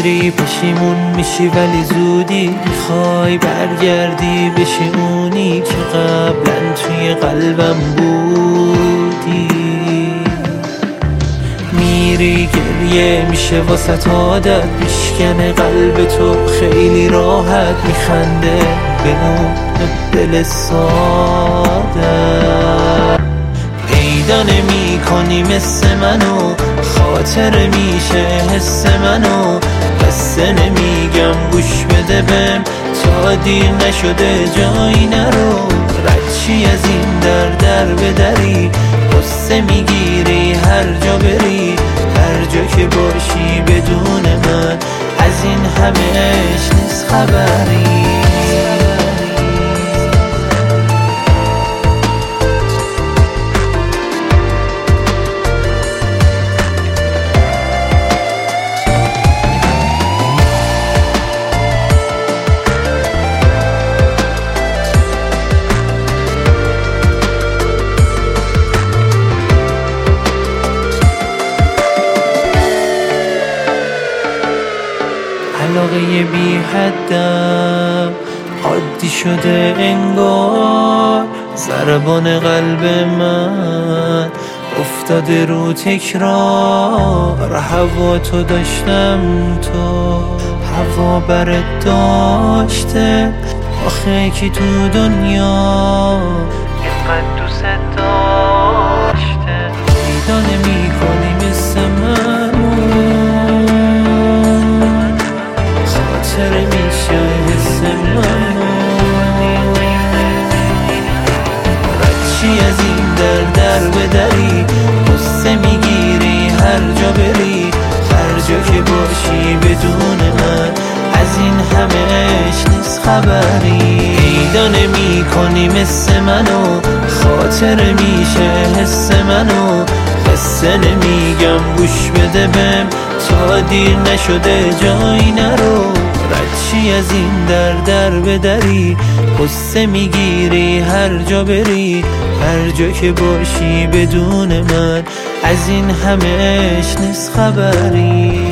میری پشیمون میشی ولی زودی میخوای برگردی بشی اونی که قبلا توی قلبم بودی. میری گریه میشه واسه عادت، میشکنه قلب تو خیلی راحت، میخنده به اون دل ساده. پیدا نمی کنی مثل منو، خاطر میشه حس منو، قصه نمیگم گوش بده بهم تا دیر نشده جایی نرو. رچی از این در بدری، قصه میگیری هر جا بری، هر جا که باشی بدون من از این همه‌اش نیست خبری. علاقه بی حدم عادی شده انگار، ضربان قلب من افتاده رو تکرار. هوا تو داشتم تو هوا برت داشته، آخه کی تو دنیا اینقدر دوست داشته. پیدا نمی کنی مثل منو، خاطر میشه حس منو. رچی از این در بدری، قصه میگیری هر جا بری، هر جا که باشی بدون من از این همه‌اش نیست خبری. پیدا نمی کنی مثل منو، خاطر میشه حس منو، قصه نمیگم گوش بده بهم تا دیر نشده جایی نرو. رچی از این در بدری، قصه میگیری هر جا بری، هر جا که باشی بدون من از این همه‌اش نیست خبری.